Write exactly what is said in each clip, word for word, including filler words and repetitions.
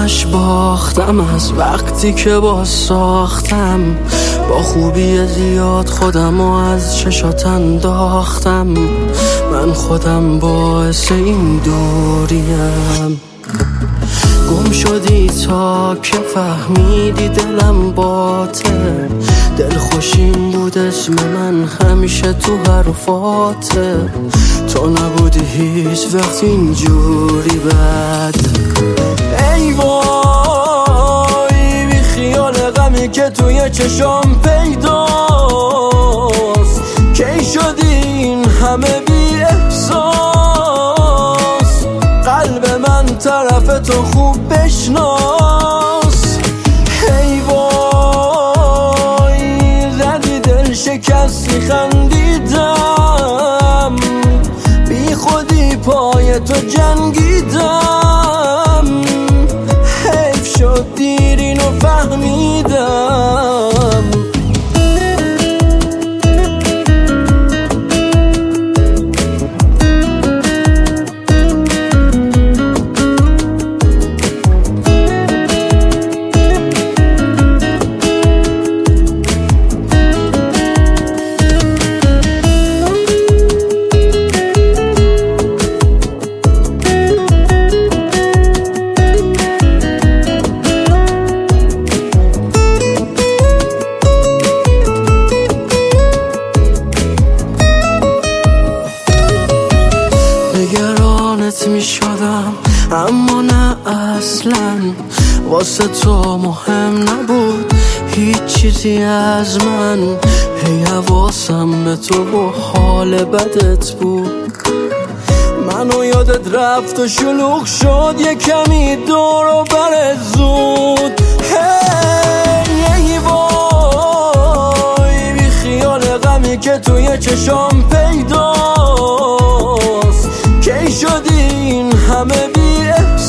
همش باختم از وقتی که با ساختم، با خوبی زیاد خودم و از چشات انداختم. من خودم باعث این دوریم. گم شدی تا که فهمیدی دلم باته، دل خوشیم بود اسم من همیشه تو حرفاته. تو نبودی هیچ وقت اینجوری بد. ای وای بی خیال غمی که توی چشام پیداست، کی شدی این همه بی احساس؟ قلب من طرف تو خوب بشناس. ای وای زدی دل شکستی خندیدم، بی خودی پای تو جنگیدم. حیف شد دیر اینو فهمیدم. نگرانت می شدم اما نه اصلا، واسه تو مهم نبود هیچ چیزی از من. هی حواسم به تو و حال بدت بود. منو یادت رفت و شلوغ شد یه کمی دور و بر زود. هی وای بی خیال غمی که توی چشام پیداست، کی شدی این همه بی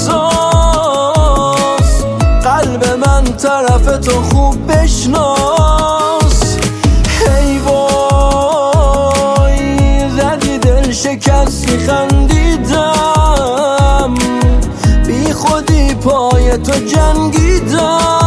احساس؟ قلب من طرف تو خوب بشناس. ای وای زدی دل شکستی خندیدم، بی خودی پای تو جنگیدم.